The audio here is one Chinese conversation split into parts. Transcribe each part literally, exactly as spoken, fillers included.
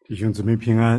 弟兄姊妹平安。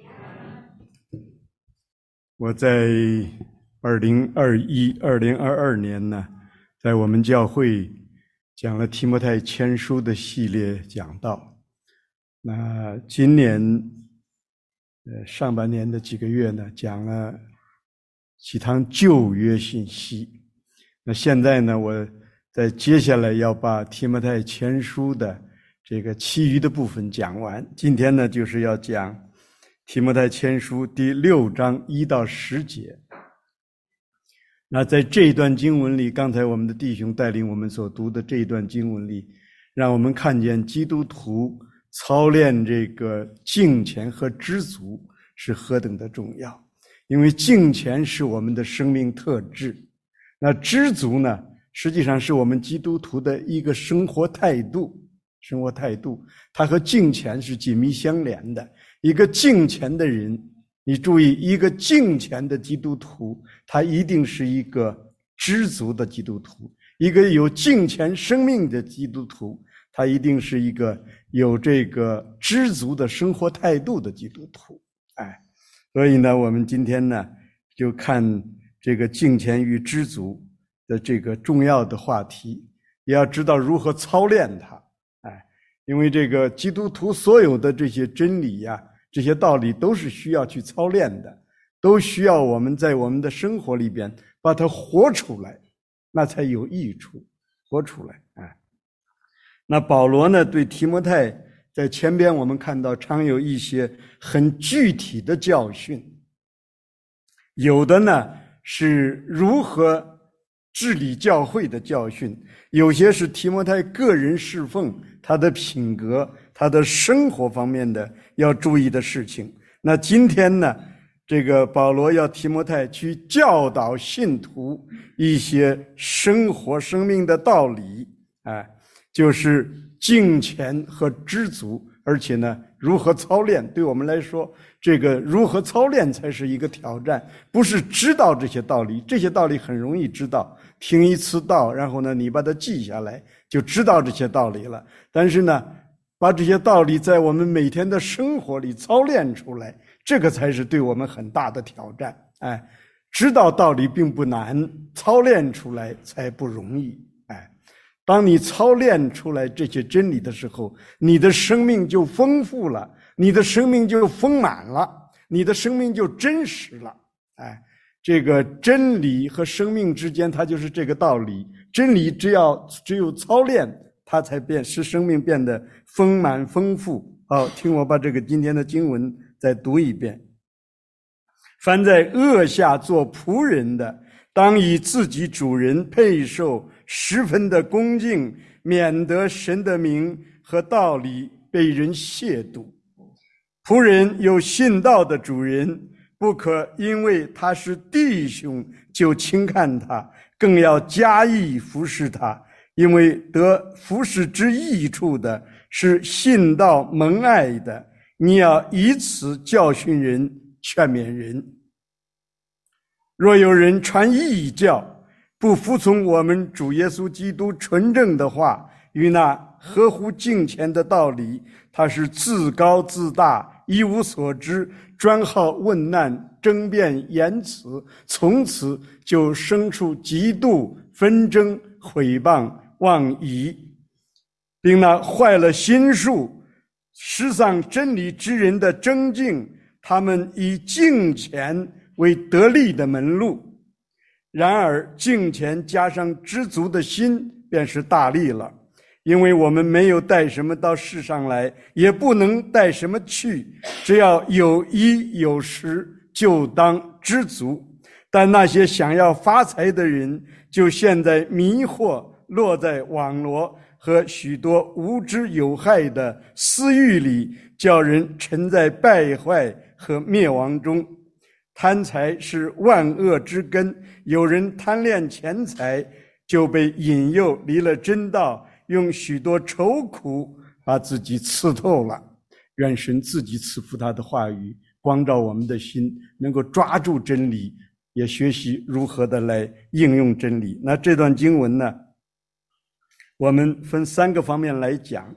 我在二零二一、二零二二年呢，在我们教会讲了提摩太前书的系列讲道。那今年呃上半年的几个月呢，讲了几堂旧约信息。那现在呢，我在接下来要把提摩太前书的这个其余的部分讲完。今天呢，就是要讲提摩太前书第六章一到十节。那在这一段经文里，刚才我们的弟兄带领我们所读的这一段经文里，让我们看见基督徒操练这个敬虔和知足是何等的重要。因为敬虔是我们的生命特质，那知足呢，实际上是我们基督徒的一个生活态度。生活态度，它和敬虔是紧密相连的。一个敬虔的人，你注意，一个敬虔的基督徒，他一定是一个知足的基督徒；一个有敬虔生命的基督徒，他一定是一个有这个知足的生活态度的基督徒。哎，所以呢，我们今天呢，就看这个敬虔与知足的这个重要的话题，也要知道如何操练它。因为这个基督徒所有的这些真理呀、啊，这些道理都是需要去操练的，都需要我们在我们的生活里边把它活出来，那才有益处，活出来。哎，那保罗呢，对提摩太在前边我们看到常有一些很具体的教训，有的呢是如何治理教会的教训，有些是提摩太个人侍奉他的品格他的生活方面的要注意的事情。那今天呢，这个保罗要提摩太去教导信徒一些生活生命的道理，哎，就是敬虔和知足，而且呢如何操练。对我们来说，这个如何操练才是一个挑战，不是知道这些道理，这些道理很容易知道，听一次道，然后呢你把它记下来，就知道这些道理了。但是呢，把这些道理在我们每天的生活里操练出来，这个才是对我们很大的挑战。哎，知道道理并不难，操练出来才不容易。哎，当你操练出来这些真理的时候，你的生命就丰富了，你的生命就丰满了，你的生命就真实了。哎，这个真理和生命之间，它就是这个道理。真理只要只有操练，它才变使生命变得丰满丰富。好，听我把这个今天的经文再读一遍。凡在恶下做仆人的，当以自己主人配受十分的恭敬，免得神的名和道理被人亵渎。仆人有信道的主人，不可因为他是弟兄就轻看他，更要加意服侍他，因为得服侍之益处的是信道蒙爱的。你要以此教训人，劝勉人。若有人传异教，不服从我们主耶稣基督纯正的话与那合乎敬虔的道理，他是自高自大，一无所知，专好问难，争辩言辞，从此就生出嫉妒、纷争、毁谤、妄疑，并那坏了心术、失丧真理之人的争竞，他们以敬虔为得利的门路。然而敬虔加上知足的心，便是大利了。因为我们没有带什么到世上来，也不能带什么去，只要有衣有食，就当知足。但那些想要发财的人，就陷在迷惑、落在网罗和许多无知有害的私欲里，叫人沉在败坏和灭亡中。贪财是万恶之根，有人贪恋钱财，就被引诱离了真道，用许多愁苦把自己刺透了。愿神自己赐福他的话语，光照我们的心，能够抓住真理，也学习如何的来应用真理。那这段经文呢，我们分三个方面来讲。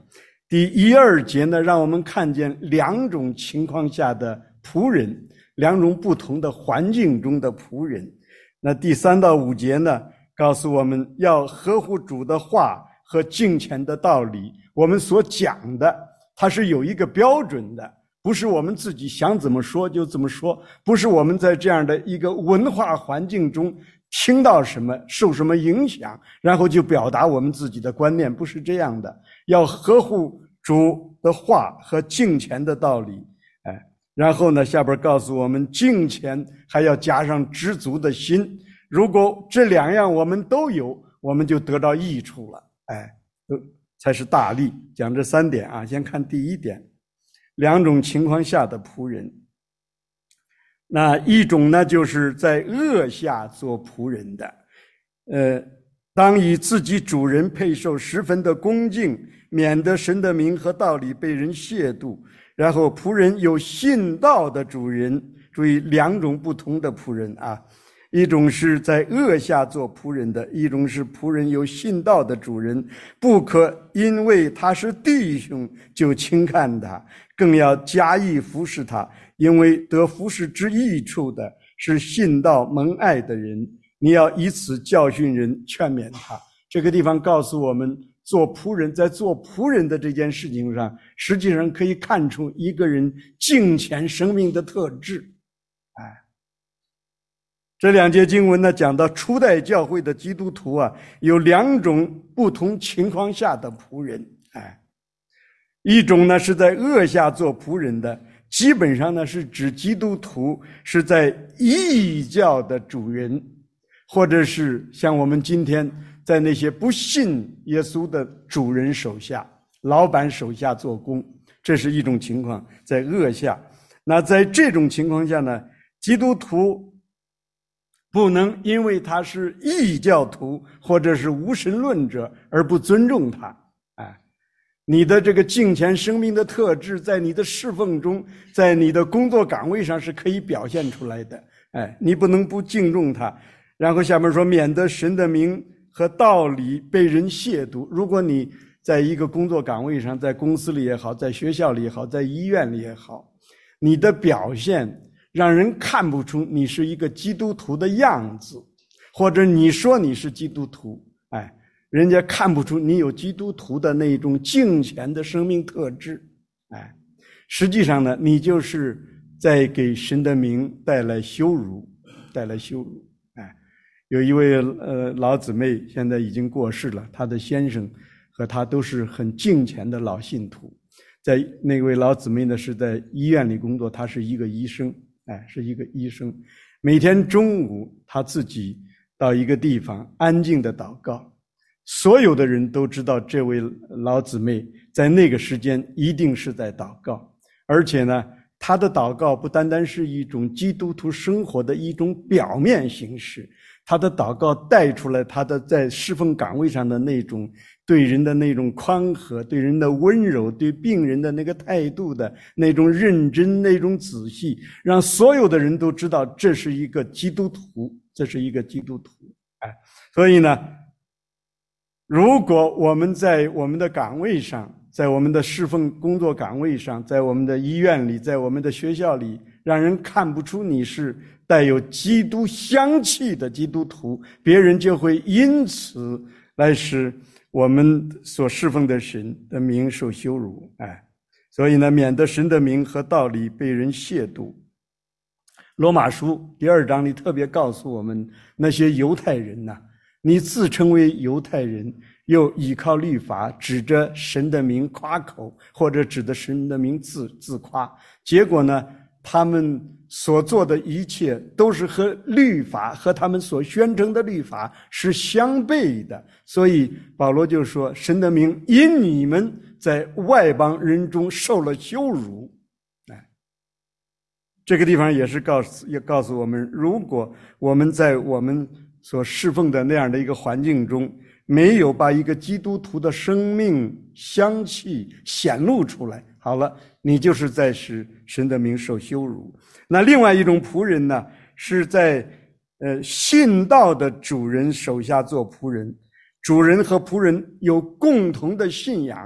第一二节呢，让我们看见两种情况下的仆人，两种不同的环境中的仆人。那第三到五节呢，告诉我们要合乎主的话和敬虔的道理。我们所讲的，它是有一个标准的，不是我们自己想怎么说就怎么说，不是我们在这样的一个文化环境中听到什么受什么影响，然后就表达我们自己的观念，不是这样的。要合乎主的话和敬虔的道理。哎，然后呢，下边告诉我们敬虔还要加上知足的心。如果这两样我们都有，我们就得到益处了。哎，才是大利。讲这三点啊，先看第一点，两种情况下的仆人。那一种呢，就是在恶下做仆人的，呃，当以自己主人配受十分的恭敬，免得神的名和道理被人亵渎。然后仆人有信道的主人，注意两种不同的仆人啊，一种是在恶下做仆人的，一种是仆人有信道的主人，不可因为他是弟兄就轻看他，更要加以服侍他，因为得服侍之益处的是信道蒙爱的人，你要以此教训人，劝勉他。这个地方告诉我们，做仆人，在做仆人的这件事情上，实际上可以看出一个人敬虔生命的特质。哎，这两节经文呢，讲到初代教会的基督徒啊，有两种不同情况下的仆人。哎，一种呢是在恶下做仆人的，基本上呢是指基督徒是在异教的主人，或者是像我们今天在那些不信耶稣的主人手下、老板手下做工，这是一种情况，在恶下。那在这种情况下呢，基督徒不能因为他是异教徒或者是无神论者而不尊重他。哎，你的这个敬虔生命的特质，在你的侍奉中，在你的工作岗位上是可以表现出来的。哎，你不能不敬重他。然后下面说，免得神的名和道理被人亵渎。如果你在一个工作岗位上，在公司里也好，在学校里也好，在医院里也好，你的表现让人看不出你是一个基督徒的样子，或者你说你是基督徒，哎，人家看不出你有基督徒的那种敬虔的生命特质。哎，实际上呢，你就是在给神的名带来羞辱，带来羞辱。有一位呃老姊妹现在已经过世了，她的先生和她都是很敬虔的老信徒。在那位老姊妹呢是在医院里工作，她是一个医生，哎，是一个医生。每天中午她自己到一个地方安静的祷告，所有的人都知道这位老姊妹在那个时间一定是在祷告，而且呢，她的祷告不单单是一种基督徒生活的一种表面形式，他的祷告带出来他的在侍奉岗位上的那种对人的那种宽和，对人的温柔，对病人的那个态度的那种认真，那种仔细，让所有的人都知道这是一个基督徒，这是一个基督徒。哎，所以呢，如果我们在我们的岗位上，在我们的侍奉工作岗位上，在我们的医院里，在我们的学校里，让人看不出你是带有基督香气的基督徒，别人就会因此来使我们所侍奉的神的名受羞辱。哎，所以呢，免得神的名和道理被人亵渎。罗马书第二章里特别告诉我们，那些犹太人呐、啊，你自称为犹太人，又依靠律法，指着神的名夸口，或者指着神的名自自夸，结果呢，他们所做的一切都是和律法和他们所宣称的律法是相悖的。所以保罗就说，神的名因你们在外邦人中受了羞辱。哎，这个地方也是告诉也告诉我们，如果我们在我们所侍奉的那样的一个环境中，没有把一个基督徒的生命香气显露出来，好了，你就是在使神的名受羞辱。那另外一种仆人呢，是在呃信道的主人手下做仆人。主人和仆人有共同的信仰，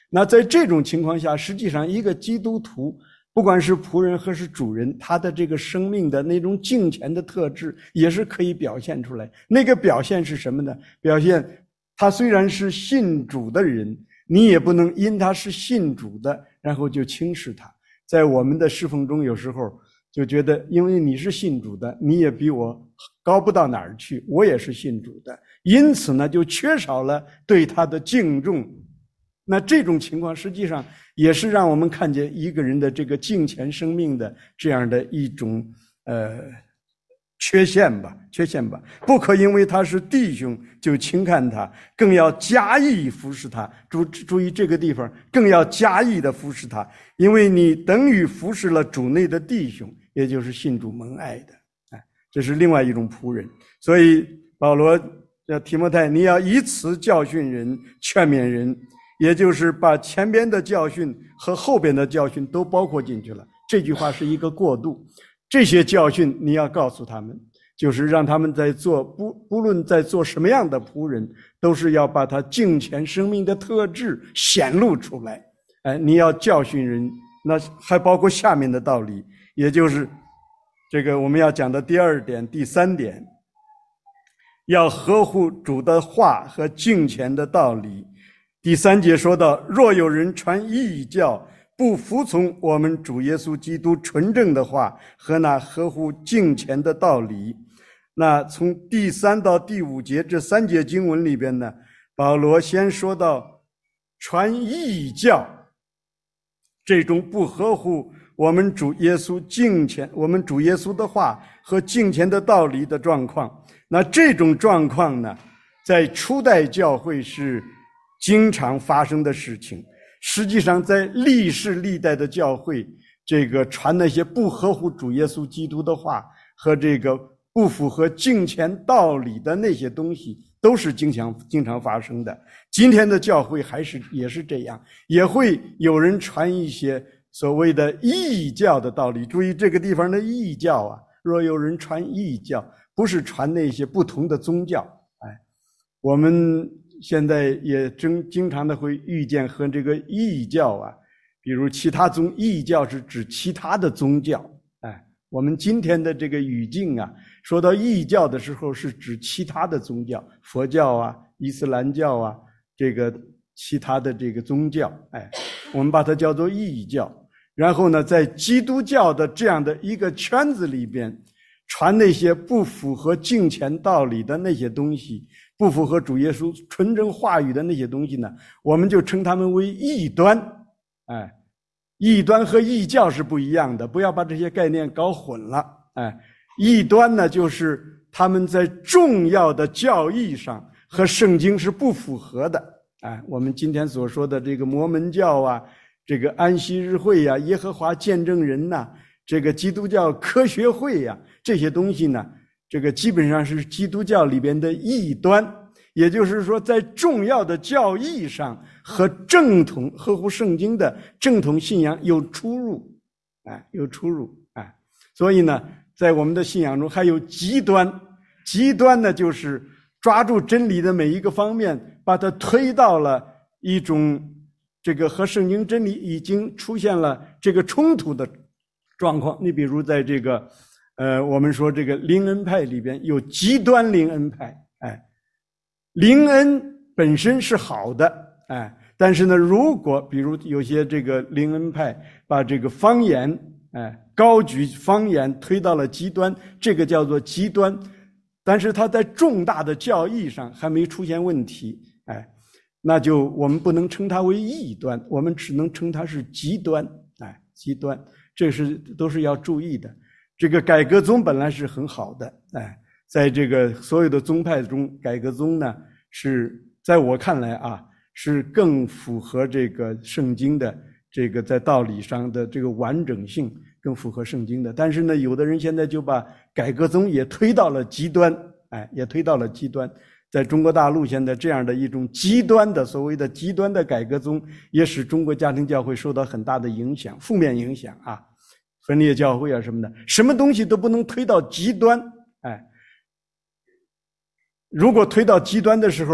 那在这种情况下，实际上一个基督徒，不管是仆人还是主人，他的这个生命的那种敬虔的特质也是可以表现出来。那个表现是什么呢？表现他虽然是信主的人，你也不能因他是信主的然后就轻视他。在我们的侍奉中，有时候就觉得因为你是信主的，你也比我高不到哪儿去，我也是信主的，因此呢就缺少了对他的敬重。那这种情况实际上也是让我们看见一个人的这个敬虔生命的这样的一种呃缺陷吧，缺陷吧。不可因为他是弟兄就轻看他，更要加意服侍他。注注意这个地方，更要加意的服侍他，因为你等于服侍了主内的弟兄，也就是信主蒙爱的。哎，这是另外一种仆人。所以保罗叫提摩太，你要以此教训人，劝勉人。也就是把前边的教训和后边的教训都包括进去了。这句话是一个过渡，这些教训你要告诉他们，就是让他们在做不不论在做什么样的仆人，都是要把他敬虔生命的特质显露出来。哎，你要教训人，那还包括下面的道理，也就是这个我们要讲的第二点、第三点，要合乎主的话和敬虔的道理。第三节说到，若有人传异教，不服从我们主耶稣基督纯正的话和那合乎敬虔的道理。那从第三到第五节这三节经文里边呢，保罗先说到传异教这种不合乎我们主耶稣敬虔我们主耶稣的话和敬虔的道理的状况。那这种状况呢，在初代教会是经常发生的事情。实际上在历世历代的教会，这个传那些不合乎主耶稣基督的话和这个不符合敬虔道理的那些东西，都是经常经常发生的。今天的教会还是也是这样，也会有人传一些所谓的异教的道理。注意这个地方的异教啊，若有人传异教，不是传那些不同的宗教。哎，我们现在也经经常的会遇见和这个异教啊，比如其他宗异教是指其他的宗教。哎，我们今天的这个语境啊，说到异教的时候是指其他的宗教，佛教啊、伊斯兰教啊，这个其他的这个宗教。哎，我们把它叫做异教。然后呢，在基督教的这样的一个圈子里边，传那些不符合敬虔道理的那些东西，不符合主耶稣纯正话语的那些东西呢，我们就称他们为异端。哎，异端和异教是不一样的，不要把这些概念搞混了。哎，异端呢，就是他们在重要的教义上和圣经是不符合的。哎，我们今天所说的这个摩门教啊，这个安息日会呀、啊、耶和华见证人呐、啊，这个基督教科学会呀、啊，这些东西呢，这个基本上是基督教里边的异端。也就是说，在重要的教义上和正统合乎圣经的正统信仰有出入。哎，有出入。哎，所以呢，在我们的信仰中还有极端。极端呢，就是抓住真理的每一个方面，把它推到了一种这个和圣经真理已经出现了这个冲突的状况。你比如在这个呃，我们说这个灵恩派里边有极端灵恩派。哎，灵恩本身是好的。哎，但是呢，如果比如有些这个灵恩派把这个方言，哎，高举方言推到了极端，这个叫做极端。但是它在重大的教义上还没出现问题。哎，那就我们不能称它为异端，我们只能称它是极端。哎，极端，这是都是要注意的。这个改革宗本来是很好的。哎，在这个所有的宗派中，改革宗呢是在我看来啊，是更符合这个圣经的这个在道理上的这个完整性，更符合圣经的。但是呢，有的人现在就把改革宗也推到了极端。哎，也推到了极端。在中国大陆现在这样的一种极端的所谓的极端的改革宗，也使中国家庭教会受到很大的影响，负面影响啊，分裂教会啊什么的，什么东西都不能推到极端。哎，如果推到极端的时候，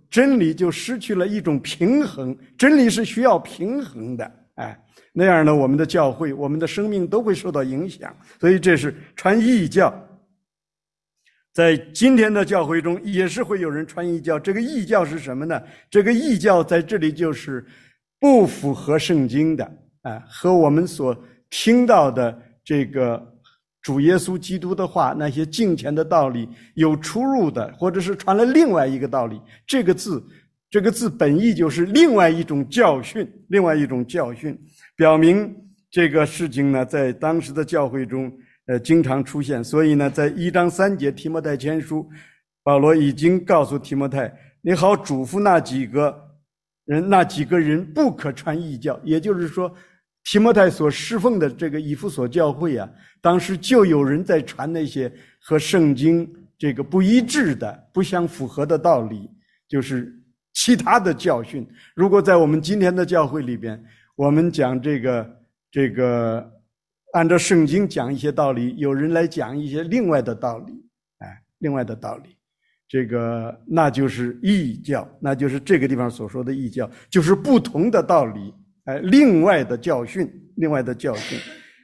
真理就失去了一种平衡，真理是需要平衡的，哎，那样呢，我们的教会，我们的生命都会受到影响。所以这是传异教。在今天的教会中也是会有人传异教，这个异教是什么呢？这个异教在这里就是不符合圣经的，啊，和我们所听到的这个主耶稣基督的话，那些敬虔的道理有出入的，或者是传了另外一个道理。这个字，这个字本意就是另外一种教训，另外一种教训，表明这个事情呢，在当时的教会中呃，经常出现。所以呢，在一章三节提摩太前书，保罗已经告诉提摩太，你好嘱咐那几个人，那几个人不可传异教。也就是说，提摩太所侍奉的这个以弗所教会啊，当时就有人在传那些和圣经这个不一致的、不相符合的道理，就是其他的教训。如果在我们今天的教会里边，我们讲这个这个按照圣经讲一些道理，有人来讲一些另外的道理，哎，另外的道理，这个那就是异教，那就是这个地方所说的异教，就是不同的道理，哎，另外的教训，另外的教训。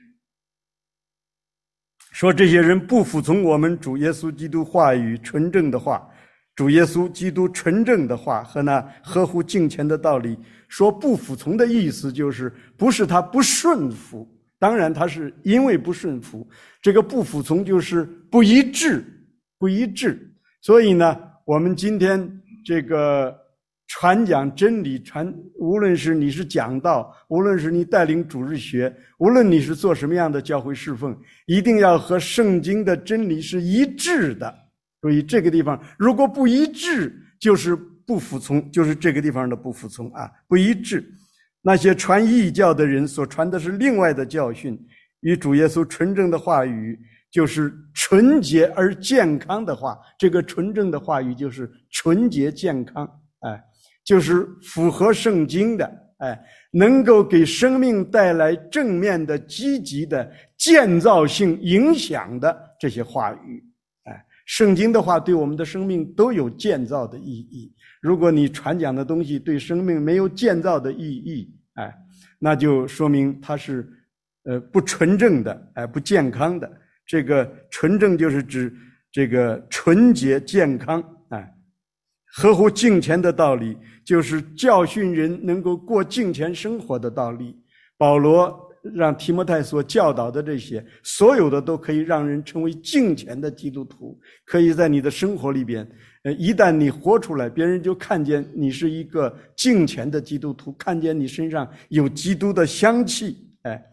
说这些人不服从我们主耶稣基督话语纯正的话，主耶稣基督纯正的话和那合乎敬虔的道理。说不服从的意思就是不是他不顺服，当然他是因为不顺服，这个不服从就是不一致，不一致。所以呢，我们今天这个传讲真理，传无论是你是讲道，无论是你带领主日学，无论你是做什么样的教会侍奉，一定要和圣经的真理是一致的。所以这个地方如果不一致，就是不服从，就是这个地方的不服从啊，不一致。那些传异教的人所传的是另外的教训，与主耶稣纯正的话语，就是纯洁而健康的话。这个纯正的话语就是纯洁健康，哎，就是符合圣经的，哎，能够给生命带来正面的、积极的、建造性影响的这些话语。哎，圣经的话对我们的生命都有建造的意义。如果你传讲的东西对生命没有建造的意义，哎，那就说明它是呃不纯正的，哎，不健康的。这个纯正就是指这个纯洁健康，哎，合乎敬虔的道理，就是教训人能够过敬虔生活的道理。保罗让提摩太所教导的这些，所有的都可以让人成为敬虔的基督徒，可以在你的生活里边，呃，一旦你活出来，别人就看见你是一个敬虔的基督徒，看见你身上有基督的香气，哎。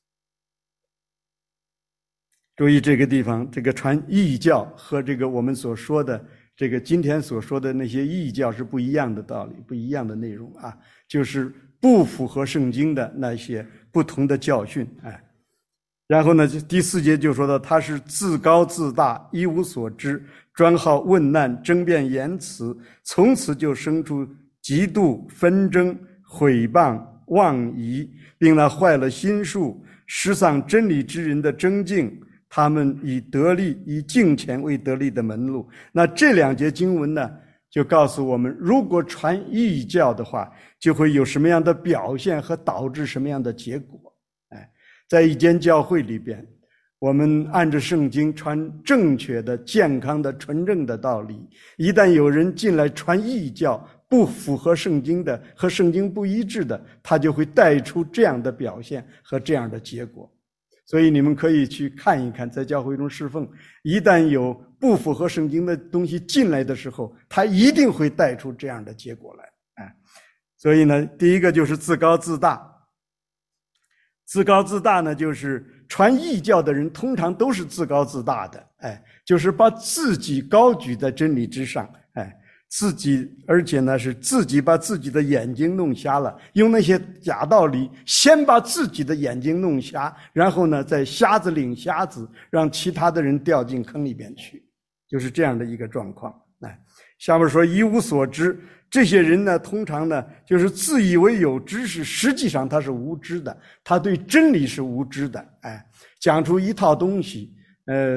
注意这个地方，这个传异教和这个我们所说的这个今天所说的那些异教是不一样的道理，不一样的内容啊，就是不符合圣经的那些不同的教训，哎。然后呢，第四节就说到他是自高自大，一无所知，专好问难，争辩言辞，从此就生出嫉妒、纷争、毁谤、妄疑，并那坏了心术、失丧真理之人的争竞，他们以得利，以敬虔为得利的门路。那这两节经文呢，就告诉我们，如果传异教的话，就会有什么样的表现和导致什么样的结果。哎，在一间教会里边，我们按着圣经传正确的、健康的、纯正的道理，一旦有人进来传异教，不符合圣经的，和圣经不一致的，他就会带出这样的表现和这样的结果。所以你们可以去看一看，在教会中侍奉，一旦有不符合圣经的东西进来的时候，他一定会带出这样的结果来。哎，所以呢，第一个就是自高自大。自高自大呢，就是传异教的人通常都是自高自大的，哎，就是把自己高举在真理之上，哎，自己，而且呢是自己把自己的眼睛弄瞎了，用那些假道理先把自己的眼睛弄瞎，然后呢再瞎子领瞎子，让其他的人掉进坑里边去，就是这样的一个状况。哎，下面说一无所知，这些人呢通常呢就是自以为有知识，实际上他是无知的，他对真理是无知的。哎，讲出一套东西，呃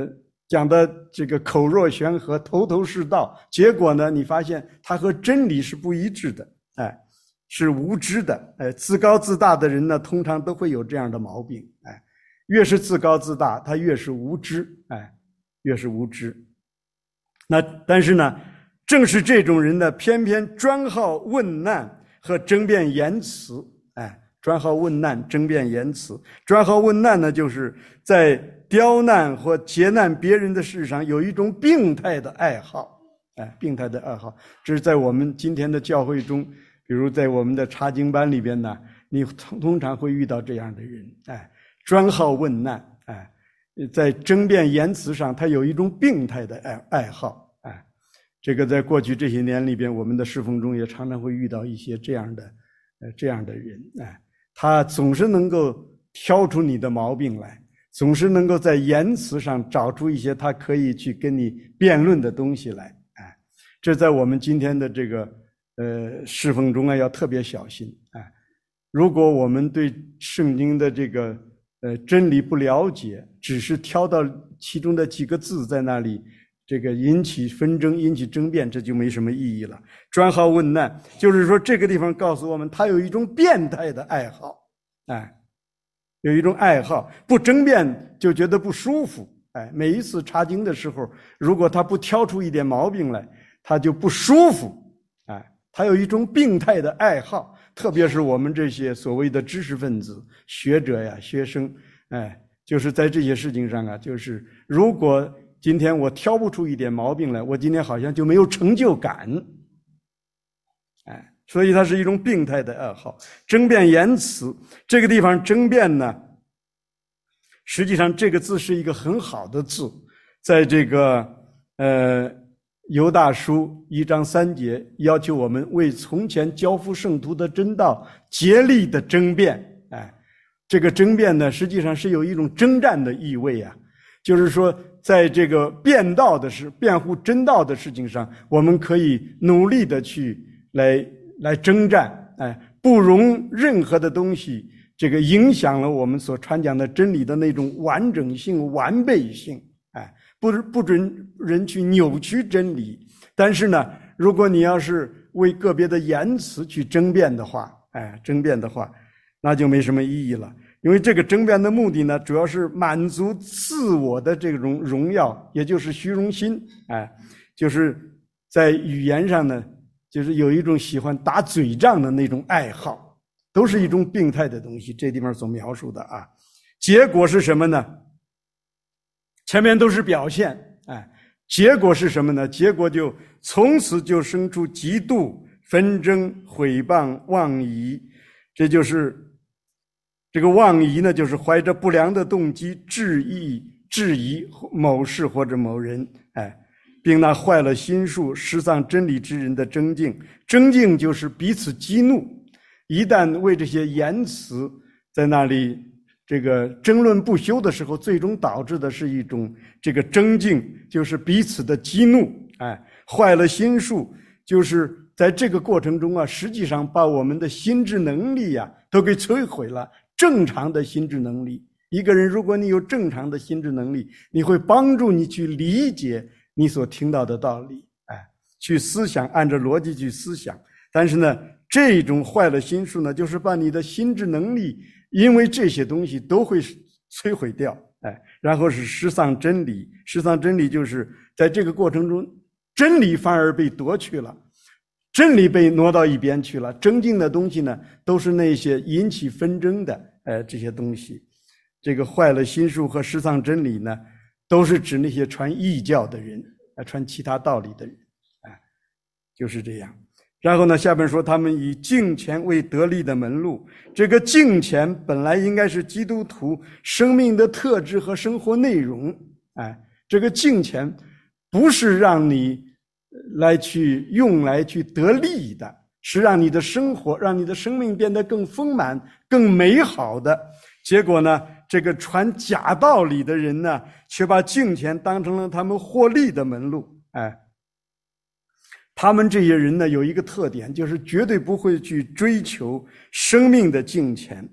讲的这个口若悬河，头头是道，结果呢，你发现他和真理是不一致的，哎，是无知的，哎，自高自大的人呢，通常都会有这样的毛病，哎，越是自高自大，他越是无知，哎，越是无知。那但是呢，正是这种人呢，偏偏专好问难和争辩言辞，哎，专好问难、争辩言辞。专好问难呢，就是在刁难或劫难别人的事上有一种病态的爱好，哎，病态的爱好。这是在我们今天的教会中，比如在我们的查经班里边呢，你通常会遇到这样的人，哎，专好问难，哎，在争辩言辞上，他有一种病态的爱爱好，哎，这个在过去这些年里边，我们的侍奉中也常常会遇到一些这样的，呃，这样的人，哎，他总是能够挑出你的毛病来，总是能够在言辞上找出一些他可以去跟你辩论的东西来，哎，这在我们今天的这个呃侍奉中啊，要特别小心，哎，如果我们对圣经的这个呃真理不了解，只是挑到其中的几个字在那里这个引起纷争、引起争辩，这就没什么意义了。专好问难，就是说这个地方告诉我们，他有一种变态的爱好，哎，有一种爱好，不争辩就觉得不舒服，哎，每一次查经的时候，如果他不挑出一点毛病来，他就不舒服，哎，他有一种病态的爱好。特别是我们这些所谓的知识分子、学者呀、学生，哎，就是在这些事情上啊，就是如果今天我挑不出一点毛病来，我今天好像就没有成就感，哎，所以它是一种病态的爱好。争辩言辞，这个地方争辩呢，实际上这个字是一个很好的字，在这个呃。犹大书一章三节要求我们为从前交付圣徒的真道竭力的争辩，哎，这个争辩呢，实际上是有一种征战的意味啊，就是说，在这个辩道的事、辩护真道的事情上，我们可以努力的去来来征战，哎，不容任何的东西这个影响了我们所传讲的真理的那种完整性、完备性，哎。不不准人去扭曲真理，但是呢，如果你要是为个别的言辞去争辩的话，哎，争辩的话，那就没什么意义了。因为这个争辩的目的呢，主要是满足自我的这种荣耀，也就是虚荣心，哎，就是在语言上呢，就是有一种喜欢打嘴仗的那种爱好，都是一种病态的东西。这地方所描述的啊，结果是什么呢？前面都是表现，哎，结果是什么呢？结果就从此就生出嫉妒、纷争、毁谤、妄疑。这就是这个妄疑呢，就是怀着不良的动机质疑、质疑某事或者某人，哎，并那坏了心术、失丧真理之人的争竞。争竞就是彼此激怒，一旦为这些言辞在那里这个争论不休的时候，最终导致的是一种这个争竞，就是彼此的激怒，哎，坏了心术，就是在这个过程中啊，实际上把我们的心智能力呀、啊、都给摧毁了。正常的心智能力，一个人如果你有正常的心智能力，你会帮助你去理解你所听到的道理，哎，去思想，按照逻辑去思想。但是呢，这种坏了心术呢，就是把你的心智能力因为这些东西都会摧毁掉，哎，然后是失丧真理，失丧真理就是在这个过程中，真理反而被夺去了，真理被挪到一边去了，争竞的东西呢，都是那些引起纷争的，呃，这些东西。这个坏了心术和失丧真理呢，都是指那些传异教的人，呃，传其他道理的人，哎，就是这样。然后呢，下边说他们以敬虔为得利的门路。这个敬虔本来应该是基督徒生命的特质和生活内容，哎，这个敬虔不是让你来去用来去得利的，是让你的生活，让你的生命变得更丰满、更美好的。结果呢，这个传假道理的人呢，却把敬虔当成了他们获利的门路，哎。他们这些人呢，有一个特点，就是绝对不会去追求生命的敬虔，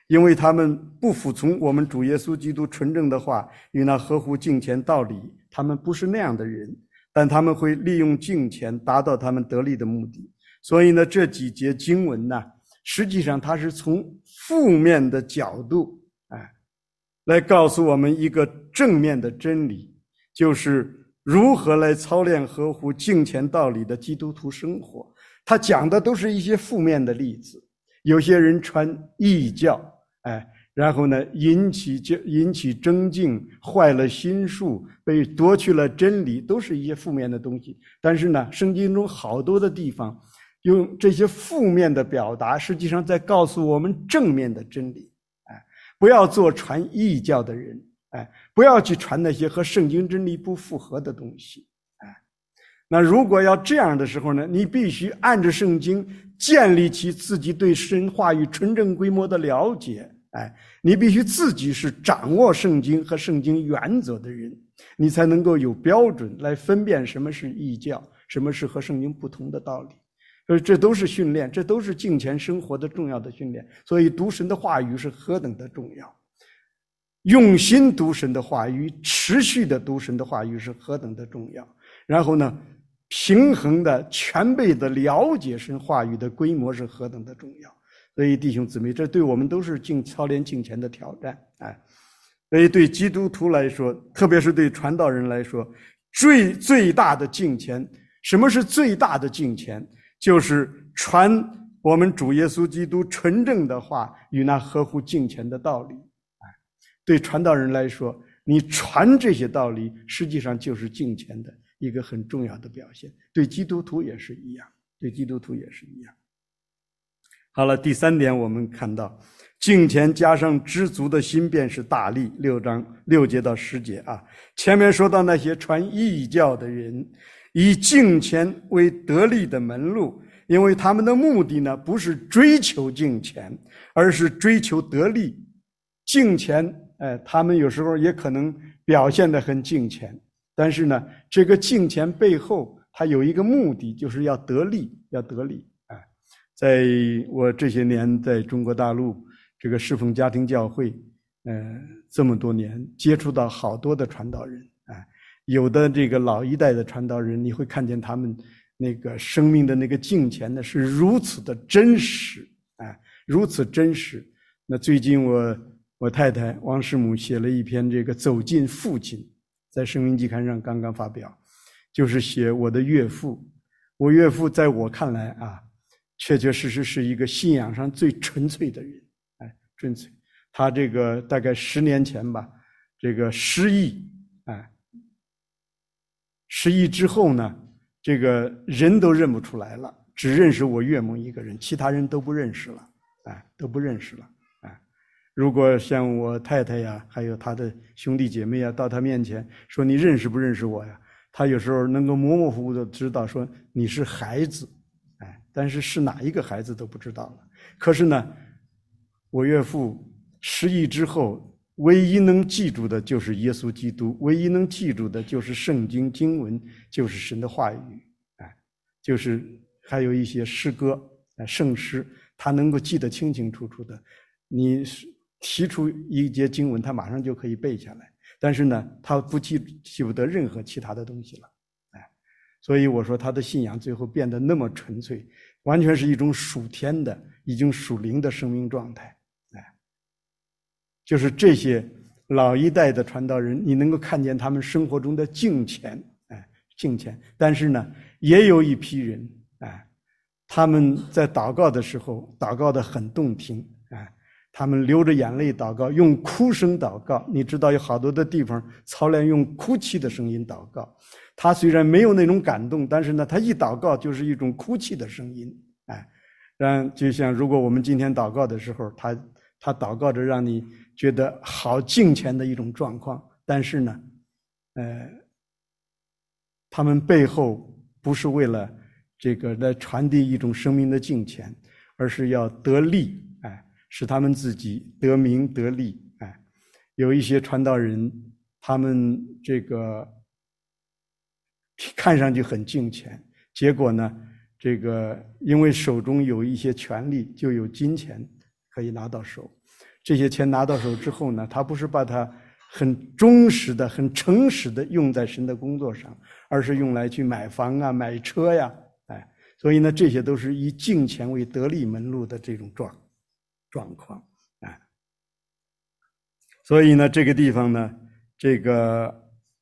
因为他们不服从我们主耶稣基督纯正的话与那合乎敬虔道理，他们不是那样的人，但他们会利用敬虔达到他们得利的目的。所以呢，这几节经文呢，实际上它是从负面的角度哎，来告诉我们一个正面的真理，就是如何来操练合乎敬虔道理的基督徒生活。他讲的都是一些负面的例子，有些人传异教，哎，然后呢引起引起争竞，坏了心术，被夺去了真理，都是一些负面的东西。但是呢，圣经中好多的地方用这些负面的表达，实际上在告诉我们正面的真理。哎，不要做传异教的人，哎，不要去传那些和圣经真理不符合的东西。哎，那如果要这样的时候呢，你必须按着圣经建立起自己对神话语纯正规模的了解。哎，你必须自己是掌握圣经和圣经原则的人，你才能够有标准来分辨什么是异教，什么是和圣经不同的道理。所以这都是训练，这都是敬虔生活的重要的训练。所以读神的话语是何等的重要，用心读神的话语，持续的读神的话语是何等的重要。然后呢，平衡的全备的了解神话语的规模是何等的重要。所以弟兄姊妹，这对我们都是敬操练敬虔的挑战。哎，所以对基督徒来说，特别是对传道人来说，最最大的敬虔，什么是最大的敬虔？就是传我们主耶稣基督纯正的话与那合乎敬虔的道理。对传道人来说，你传这些道理实际上就是敬虔的一个很重要的表现。对基督徒也是一样，对基督徒也是一样。好了，第三点我们看到敬虔加上知足的心便是大利，六章六节到十节啊。前面说到那些传异教的人以敬虔为得利的门路，因为他们的目的呢不是追求敬虔，而是追求得利。敬虔哎，他们有时候也可能表现得很敬虔，但是呢这个敬虔背后它有一个目的，就是要得利，要得利。哎，在我这些年在中国大陆这个侍奉家庭教会呃这么多年，接触到好多的传道人。哎，有的这个老一代的传道人，你会看见他们那个生命的那个敬虔呢是如此的真实，哎，如此真实。那最近我我太太王师母写了一篇这个走进父亲，在生命季刊上刚刚发表，就是写我的岳父。我岳父在我看来啊，确确实实是一个信仰上最纯粹的人，哎，纯粹。他这个大概十年前吧，这个失忆，哎，失忆之后呢，这个人都认不出来了，只认识我岳母一个人，其他人都不认识了，哎，都不认识了。如果像我太太呀，还有他的兄弟姐妹啊，到他面前说你认识不认识我呀？他有时候能够模模糊糊的知道说你是孩子，哎，但是是哪一个孩子都不知道了。可是呢，我岳父失忆之后，唯一能记住的就是耶稣基督，唯一能记住的就是圣经经文，就是神的话语，哎，就是还有一些诗歌，哎，圣诗，他能够记得清清楚楚的。你提出一节经文，他马上就可以背下来，但是呢他不记记不得任何其他的东西了，哎，所以我说他的信仰最后变得那么纯粹，完全是一种属天的已经属灵的生命状态。哎，就是这些老一代的传道人，你能够看见他们生活中的敬虔，哎，敬虔。但是呢也有一批人，哎，他们在祷告的时候祷告得很动听，哎，他们流着眼泪祷告，用哭声祷告。你知道有好多的地方操练用哭泣的声音祷告，他虽然没有那种感动，但是呢他一祷告就是一种哭泣的声音。哎，让就像如果我们今天祷告的时候，他他祷告着让你觉得好敬虔的一种状况，但是呢呃他们背后不是为了这个来传递一种生命的敬虔，而是要得利，哎，使他们自己得名得利。哎，有一些传道人，他们这个看上去很敬虔，结果呢，这个因为手中有一些权力，就有金钱可以拿到手， 这些钱拿到手之后呢，他不是把它很忠实的、很诚实的用在神的工作上，而是用来去买房啊、买车呀，哎，所以呢，这些都是以敬钱为得利门路的这种状状况，哎，所以呢，这个地方呢，这个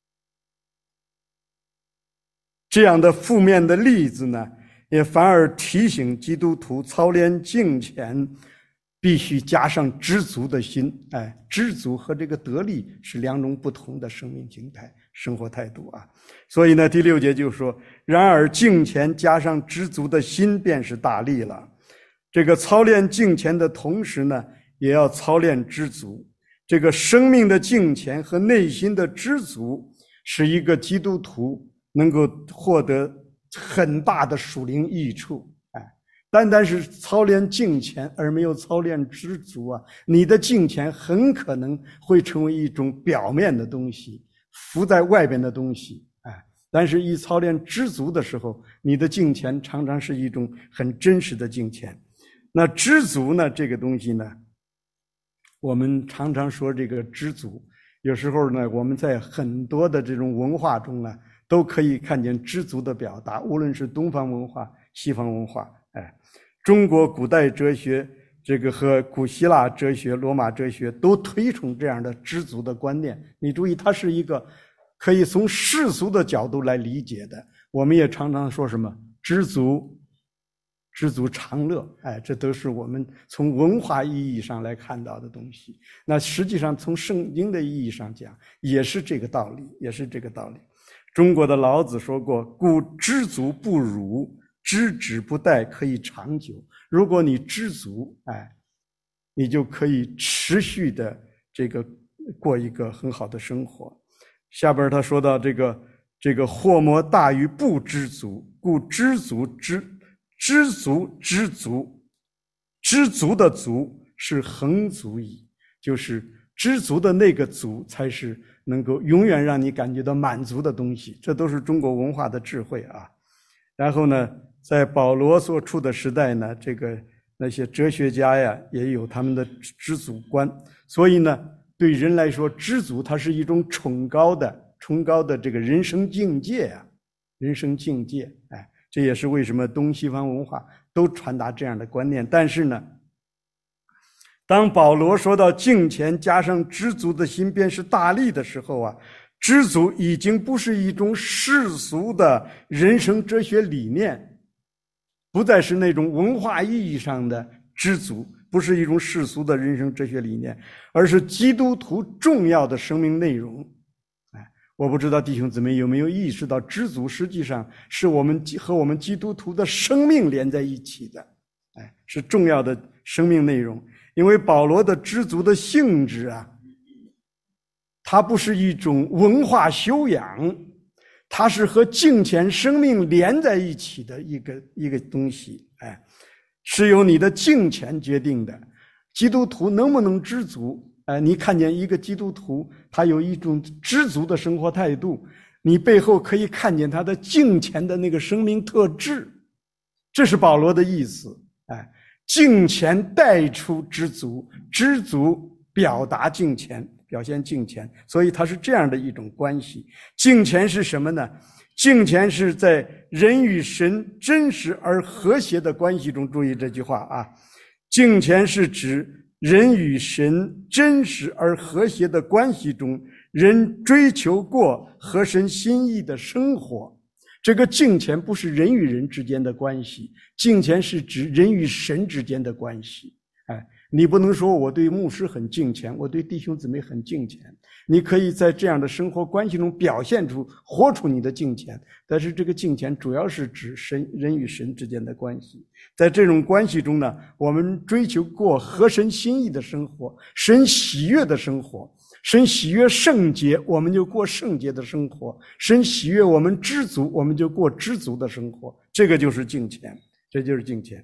这样的负面的例子呢，也反而提醒基督徒操练敬钱必须加上知足的心。哎，知足和这个得利是两种不同的生命形态、生活态度啊。所以呢，第六节就说：然而敬钱加上知足的心，便是大利了。这个操练敬钱的同时呢，也要操练知足。这个生命的敬钱和内心的知足，是一个基督徒能够获得很大的属灵益处。哎，单单是操练敬钱而没有操练知足啊，你的敬钱很可能会成为一种表面的东西，浮在外边的东西。哎，但是一操练知足的时候，你的敬钱常常是一种很真实的敬钱。那知足呢，这个东西呢，我们常常说这个知足，有时候呢，我们在很多的这种文化中啊，都可以看见知足的表达，无论是东方文化、西方文化。哎，中国古代哲学这个和古希腊哲学、罗马哲学都推崇这样的知足的观念。你注意，它是一个可以从世俗的角度来理解的。我们也常常说什么知足知足常乐，哎，这都是我们从文化意义上来看到的东西。那实际上从圣经的意义上讲，也是这个道理，也是这个道理。中国的老子说过：故知足不辱，知止不殆，可以长久。如果你知足，哎，你就可以持续的这个过一个很好的生活。下边他说到这个这个祸魔大于不知足，故知足知知足知足，知足的足是恒足矣，就是知足的那个足才是能够永远让你感觉到满足的东西。这都是中国文化的智慧啊。然后呢，在保罗所处的时代呢，这个那些哲学家呀，也有他们的知足观。所以呢，对人来说，知足它是一种崇高的、崇高的这个人生境界啊，人生境界。哎，这也是为什么东西方文化都传达这样的观念。但是呢，当保罗说到敬虔加上知足的心便是大利的时候啊，知足已经不是一种世俗的人生哲学理念，不再是那种文化意义上的知足，不是一种世俗的人生哲学理念，而是基督徒重要的生命内容。哎，我不知道弟兄姊妹有没有意识到，知足实际上是我们和我们基督徒的生命连在一起的，哎，是重要的生命内容。因为保罗的知足的性质啊，它不是一种文化修养，它是和敬虔生命连在一起的一个一个东西。哎，是由你的敬虔决定的。基督徒能不能知足？哎，你看见一个基督徒，他有一种知足的生活态度，你背后可以看见他的敬虔的那个生命特质。这是保罗的意思。哎，敬虔带出知足，知足表达敬虔，表现敬虔，所以它是这样的一种关系。敬虔是什么呢？敬虔是在人与神真实而和谐的关系中，注意这句话啊，敬虔是指人与神真实而和谐的关系中，人追求过合神心意的生活。这个敬虔不是人与人之间的关系，敬虔是指人与神之间的关系。哎，你不能说我对牧师很敬虔，我对弟兄姊妹很敬虔，你可以在这样的生活关系中表现出、活出你的敬虔，但是这个敬虔主要是指神人与神之间的关系。在这种关系中呢，我们追求过合神心意的生活，神喜悦的生活。神喜悦圣洁，我们就过圣洁的生活；神喜悦我们知足，我们就过知足的生活。这个就是敬虔，这就是敬虔。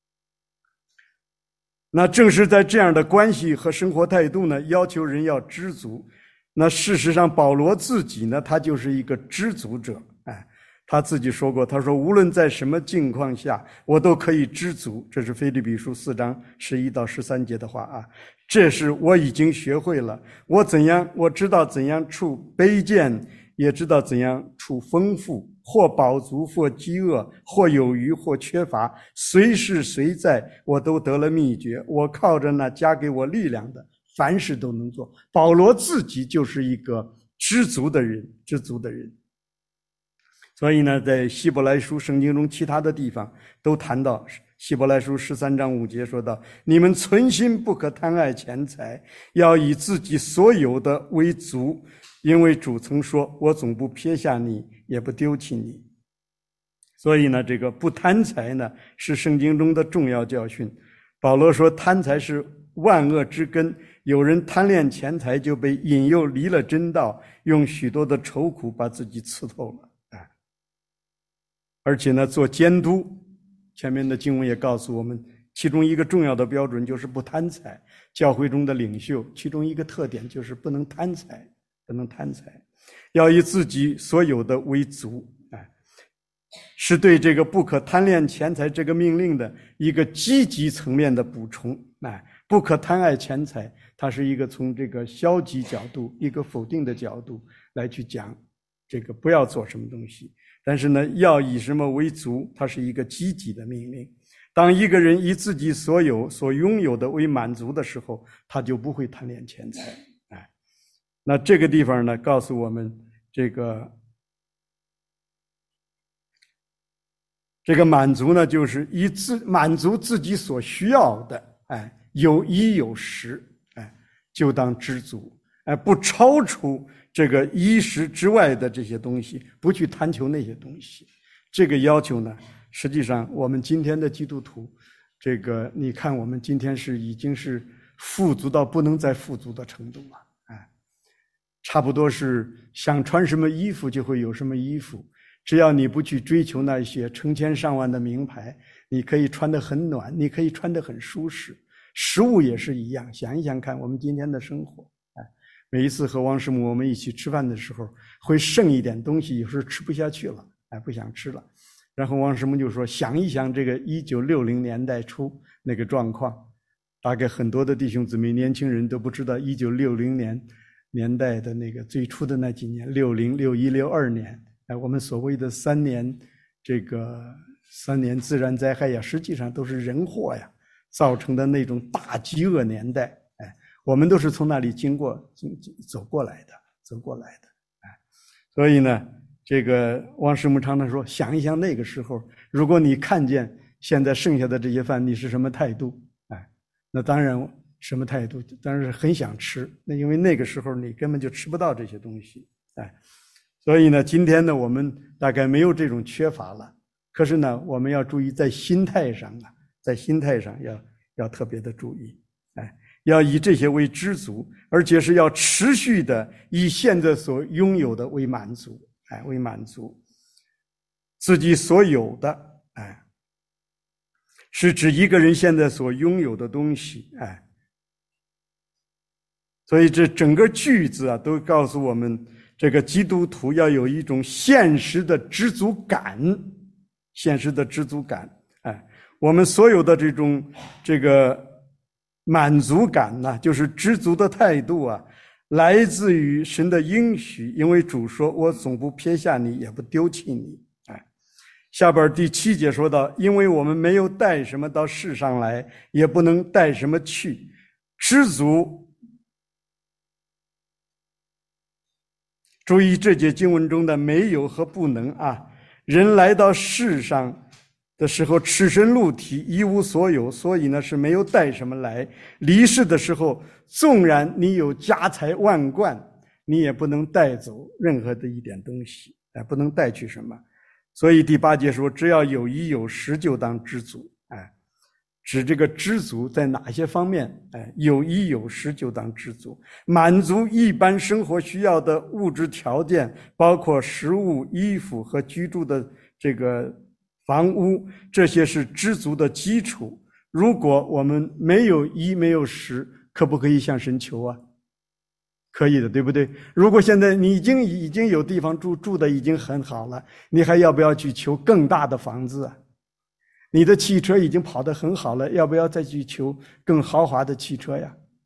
那正是在这样的关系和生活态度呢，要求人要知足。那事实上，保罗自己呢，他就是一个知足者。哎，他自己说过，他说无论在什么境况下，我都可以知足。这是腓立比书四章十一到十三节的话啊。 这是我已经学会了。我怎样，我知道怎样处卑贱，也知道怎样处丰富，或饱足，或饥饿，或有余，或缺乏，随时随在，我都得了秘诀。我靠着那加给我力量的，凡事都能做。保罗自己就是一个知足的人，知足的人。所以呢，在希伯来书圣经中其他的地方都谈到，希伯来书十三章五节说到，你们存心不可贪爱钱财，要以自己所有的为足，因为主曾说，我总不撇下你，也不丢弃你。所以呢，这个不贪财呢，是圣经中的重要教训。保罗说，贪财是万恶之根，有人贪恋钱财，就被引诱离了真道，用许多的愁苦把自己刺透了。而且呢，做监督，前面的经文也告诉我们，其中一个重要的标准就是不贪财。教会中的领袖，其中一个特点就是不能贪财，不能贪财，要以自己所有的为足。哎，是对这个不可贪恋钱财这个命令的一个积极层面的补充。哎，不可贪爱钱财，它是一个从这个消极角度，一个否定的角度来去讲这个不要做什么东西。但是呢，要以什么为足，它是一个积极的命令。当一个人以自己所有所拥有的为满足的时候，他就不会贪恋钱财。哎，那这个地方呢，告诉我们这个这个满足呢，就是以自满足自己所需要的，哎，有衣有食，哎，就当知足，哎，不超出这个衣食之外的这些东西，不去贪求那些东西。这个要求呢，实际上我们今天的基督徒，这个你看我们今天是已经是富足到不能再富足的程度了。哎，差不多是想穿什么衣服就会有什么衣服，只要你不去追求那些成千上万的名牌，你可以穿得很暖，你可以穿得很舒适。食物也是一样，想一想看我们今天的生活。每一次和王师母我们一起吃饭的时候，会剩一点东西，有时候吃不下去了，哎，不想吃了。然后王师母就说，想一想这个一九六零年代初那个状况，大概很多的弟兄姊妹年轻人都不知道一九六零年年代的那个最初的那几年，六零、六一、六二年，哎，我们所谓的三年这个三年自然灾害呀，实际上都是人祸呀造成的那种大饥饿年代。我们都是从那里经过经走过来的，走过来的，哎，所以呢，这个王师母常常说，想一想那个时候，如果你看见现在剩下的这些饭，你是什么态度？哎，那当然什么态度？当然是很想吃，那因为那个时候你根本就吃不到这些东西，哎，所以呢，今天呢，我们大概没有这种缺乏了。可是呢，我们要注意在心态上啊，在心态上要要特别的注意，哎。要以这些为知足，而且是要持续的以现在所拥有的为满足，哎，为满足自己所有的，哎，是指一个人现在所拥有的东西，哎，所以这整个句子啊，都告诉我们，这个基督徒要有一种现实的知足感，现实的知足感，哎，我们所有的这种这个。满足感呢，就是知足的态度啊，来自于神的应许，因为主说，我总不撇下你，也不丢弃你。哎，下边第七节说到，因为我们没有带什么到世上来，也不能带什么去，知足。注意这节经文中的没有和不能啊，人来到世上的时候赤身露体，一无所有，所以呢是没有带什么来。离世的时候，纵然你有家财万贯，你也不能带走任何的一点东西，哎，不能带去什么。所以第八节说，只要有衣有食，就当知足。哎，指这个知足在哪些方面？哎，有衣有食就当知足，满足一般生活需要的物质条件，包括食物、衣服和居住的这个房屋，这些是知足的基础。如果我们没有衣没有食，可不可以向神求啊？可以的，对不对？如果现在你已经已经有地方住，住的已经很好了，你还要不要去求更大的房子啊？你的汽车已经跑得很好了，要不要再去求更豪华的汽车呀？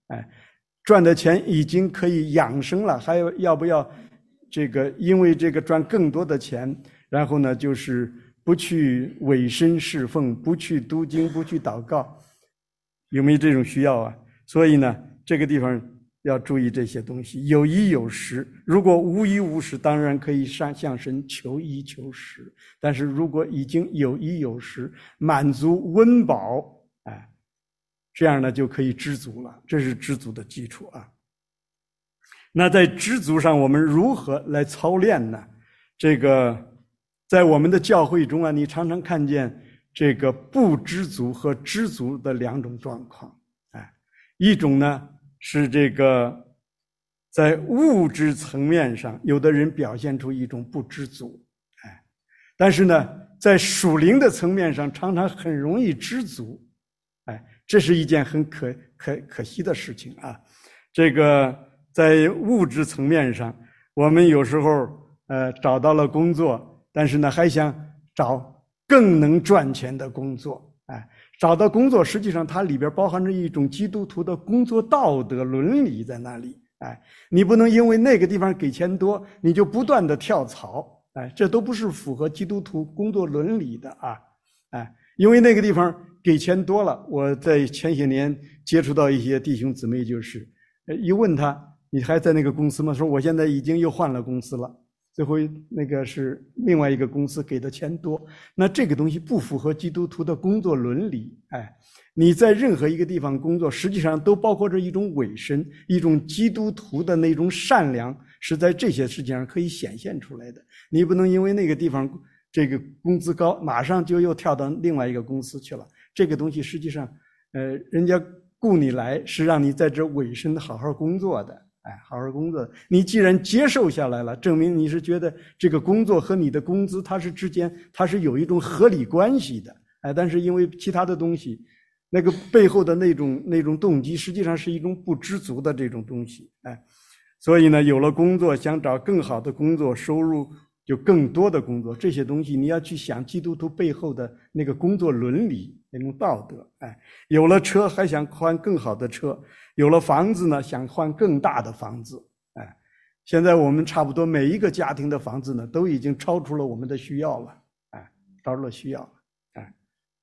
哎，赚的钱已经可以养生了，还有要不要这个因为这个赚更多的钱，然后呢就是不去委身侍奉，不去读经，不去祷告，有没有这种需要啊？所以呢这个地方要注意这些东西，有衣有食。如果无衣无食，当然可以上向神求衣求食，但是如果已经有衣有食，满足温饱，哎，这样呢就可以知足了，这是知足的基础啊。那在知足上我们如何来操练呢？这个在我们的教会中啊，你常常看见这个不知足和知足的两种状况。哎，一种呢是这个在物质层面上，有的人表现出一种不知足，哎，但是呢在属灵的层面上常常很容易知足，哎，这是一件很可可可惜的事情啊。这个在物质层面上，我们有时候呃找到了工作，但是呢还想找更能赚钱的工作，哎，找到工作实际上它里边包含着一种基督徒的工作道德伦理在那里，哎，你不能因为那个地方给钱多你就不断的跳槽，哎，这都不是符合基督徒工作伦理的啊，哎，因为那个地方给钱多了。我在前些年接触到一些弟兄姊妹，就是一问他你还在那个公司吗？说我现在已经又换了公司了，最后那个是另外一个公司给的钱多，那这个东西不符合基督徒的工作伦理。哎，你在任何一个地方工作，实际上都包括着一种委身，一种基督徒的那种善良，是在这些事情上可以显现出来的。你不能因为那个地方这个工资高，马上就又跳到另外一个公司去了。这个东西实际上，呃，人家雇你来是让你在这委身好好工作的。哎，好好工作，你既然接受下来了，证明你是觉得这个工作和你的工资它是之间它是有一种合理关系的。哎，但是因为其他的东西，那个背后的那种那种动机实际上是一种不知足的这种东西。哎，所以呢有了工作想找更好的工作，收入就更多的工作，这些东西你要去想基督徒背后的那个工作伦理那种道德。哎，有了车还想换更好的车，有了房子呢想换更大的房子。哎，现在我们差不多每一个家庭的房子呢都已经超出了我们的需要了。哎，超出了需要了。哎，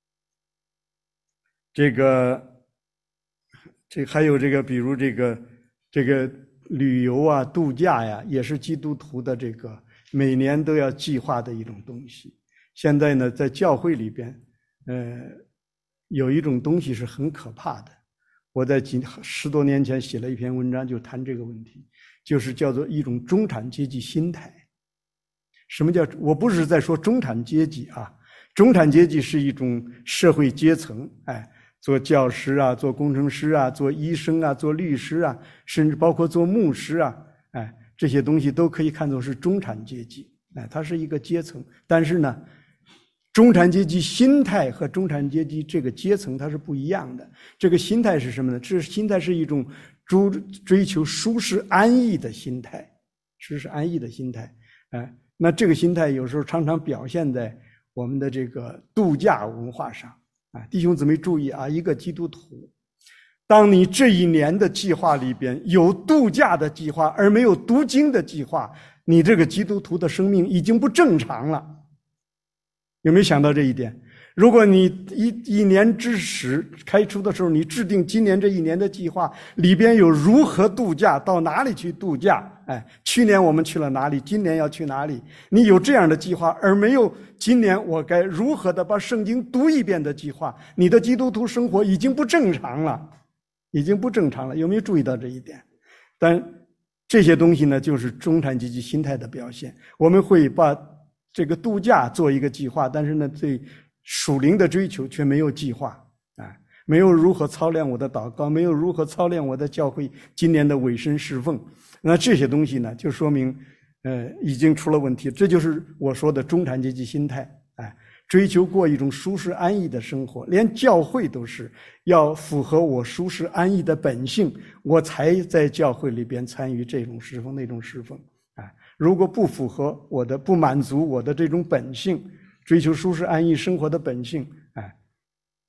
这个这还有这个比如这个这个旅游啊度假呀，也是基督徒的这个每年都要计划的一种东西。现在呢在教会里边呃有一种东西是很可怕的，我在几十多年前写了一篇文章就谈这个问题，就是叫做一种中产阶级心态。什么叫，我不是在说中产阶级啊，中产阶级是一种社会阶层，哎，做教师啊，做工程师啊，做医生啊，做律师啊，甚至包括做牧师啊，哎，这些东西都可以看作是中产阶级，哎，它是一个阶层。但是呢中产阶级心态和中产阶级这个阶层它是不一样的。这个心态是什么呢？这心态是一种追求舒适安逸的心态，舒适安逸的心态。哎，那这个心态有时候常常表现在我们的这个度假文化上。啊，弟兄姊妹注意啊，一个基督徒，当你这一年的计划里边有度假的计划而没有读经的计划，你这个基督徒的生命已经不正常了。有没有想到这一点？如果你一一年之始开出的时候，你制定今年这一年的计划，里边有如何度假，到哪里去度假，哎，去年我们去了哪里，今年要去哪里，你有这样的计划，而没有今年我该如何的把圣经读一遍的计划，你的基督徒生活已经不正常了，已经不正常了。有没有注意到这一点？但这些东西呢，就是中产阶级心态的表现。我们会把这个度假做一个计划，但是呢对属灵的追求却没有计划，啊，没有如何操练我的祷告，没有如何操练我的教会今年的委身侍奉。那这些东西呢就说明呃已经出了问题。这就是我说的中产阶级心态，哎，追求过一种舒适安逸的生活，连教会都是要符合我舒适安逸的本性，我才在教会里边参与这种侍奉那种侍奉。如果不符合我的，不满足我的这种本性，追求舒适安逸生活的本性，哎，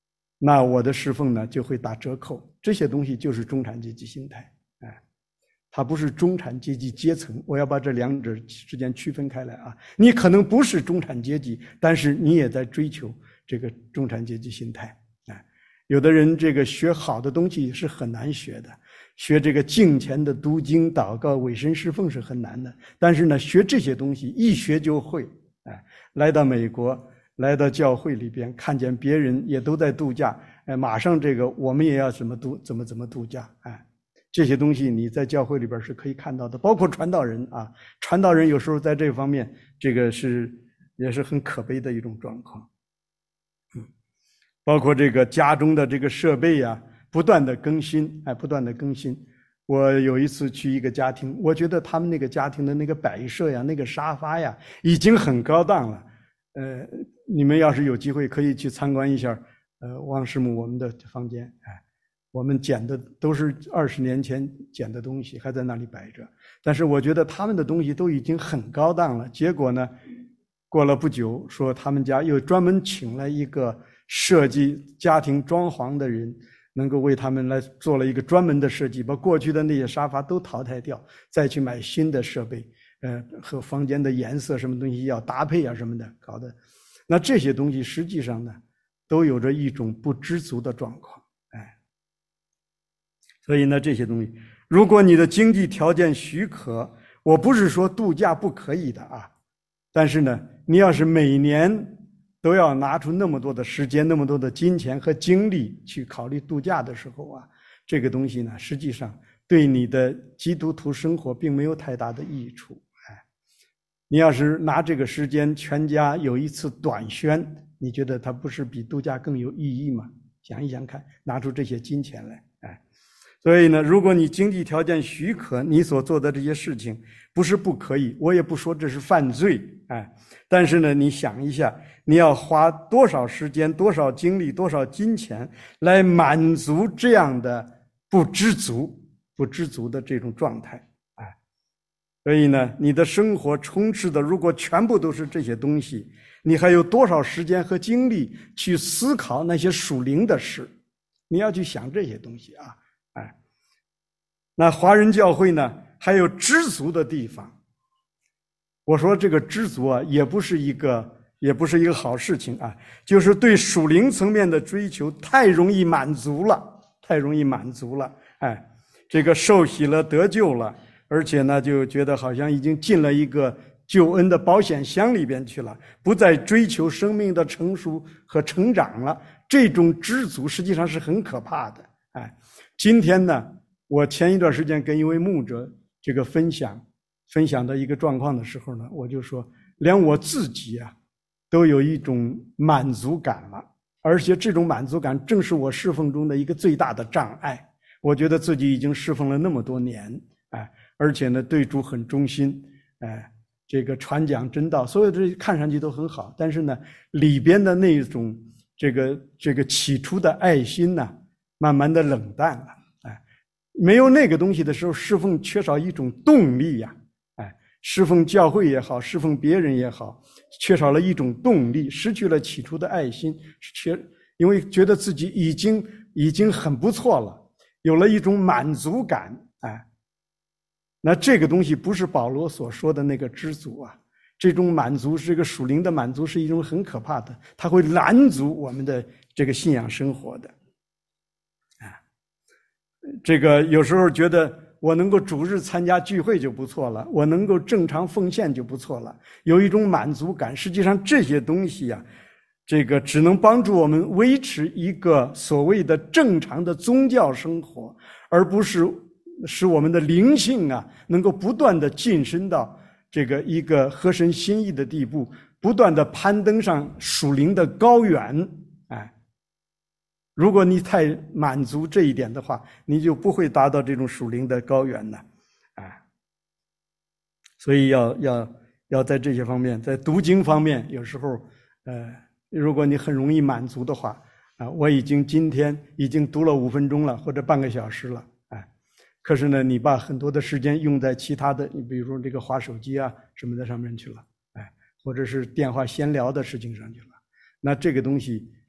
那我的侍奉呢就会打折扣。这些东西就是中产阶级心态，哎，它不是中产阶级阶层。我要把这两者之间区分开来啊。你可能不是中产阶级，但是你也在追求这个中产阶级心态。哎，有的人这个学好的东西是很难学的，学这个敬虔的读经、祷告、委身侍奉是很难的。但是呢，学这些东西一学就会。哎，来到美国，来到教会里边，看见别人也都在度假。哎，马上这个我们也要怎么度怎么怎么度假，哎，这些东西你在教会里边是可以看到的，包括传道人啊，传道人有时候在这方面，这个是也是很可悲的一种状况。嗯，包括这个家中的这个设备啊，不断的更新，哎，不断的更新。我有一次去一个家庭，我觉得他们那个家庭的那个摆设呀，那个沙发呀，已经很高档了。呃，你们要是有机会可以去参观一下。呃，汪师母我们的房间，哎，我们捡的都是二十年前捡的东西，还在那里摆着。但是我觉得他们的东西都已经很高档了。结果呢，过了不久，说他们家又专门请了一个设计家庭装潢的人，能够为他们来做了一个专门的设计，把过去的那些沙发都淘汰掉，再去买新的设备，呃，和房间的颜色什么东西要搭配啊什么的搞的。那这些东西实际上呢，都有着一种不知足的状况，哎，所以呢，这些东西，如果你的经济条件许可，我不是说度假不可以的啊，但是呢，你要是每年都要拿出那么多的时间、那么多的金钱和精力去考虑度假的时候啊，这个东西呢，实际上对你的基督徒生活并没有太大的益处，哎，你要是拿这个时间全家有一次短宣，你觉得它不是比度假更有意义吗？想一想看，拿出这些金钱来，哎，所以呢，如果你经济条件许可，你所做的这些事情不是不可以，我也不说这是犯罪，哎，但是呢，你想一下，你要花多少时间、多少精力、多少金钱来满足这样的不知足、不知足的这种状态，哎，所以呢，你的生活充斥的如果全部都是这些东西，你还有多少时间和精力去思考那些属灵的事？你要去想这些东西啊，哎，那华人教会呢，还有知足的地方。我说这个知足啊，也不是一个，也不是一个好事情啊，就是对属灵层面的追求太容易满足了，太容易满足了，哎，这个受洗了得救了，而且呢，就觉得好像已经进了一个救恩的保险箱里边去了，不再追求生命的成熟和成长了。这种知足实际上是很可怕的。哎，今天呢，我前一段时间跟一位牧者这个分享分享的一个状况的时候呢，我就说，连我自己啊，都有一种满足感了，而且这种满足感正是我侍奉中的一个最大的障碍。我觉得自己已经侍奉了那么多年，哎，而且呢，对主很忠心，哎。这个传讲真道，所有这看上去都很好，但是呢，里边的那种这个这个起初的爱心呢，慢慢的冷淡了，哎，没有那个东西的时候，侍奉缺少一种动力呀，哎，侍奉教会也好，侍奉别人也好，缺少了一种动力，失去了起初的爱心，缺，因为觉得自己已经已经很不错了，有了一种满足感，哎。那这个东西不是保罗所说的那个知足啊，这种满足是一个属灵的满足，是一种很可怕的，它会拦阻我们的这个信仰生活的。啊，这个有时候觉得我能够主日参加聚会就不错了，我能够正常奉献就不错了，有一种满足感。实际上这些东西啊，这个只能帮助我们维持一个所谓的正常的宗教生活，而不是使我们的灵性啊，能够不断的晋升到这个一个合神心意的地步，不断的攀登上属灵的高原。哎，如果你太满足这一点的话，你就不会达到这种属灵的高原了。哎，所以要要要在这些方面，在读经方面，有时候，呃，如果你很容易满足的话，啊，我已经今天已经读了五分钟了，或者半个小时了。可是呢，你把很多的时间用在其他的，你比如说这个滑手机啊什么的上面去了，哎，或者是电话闲聊的事情上去了，那这个东西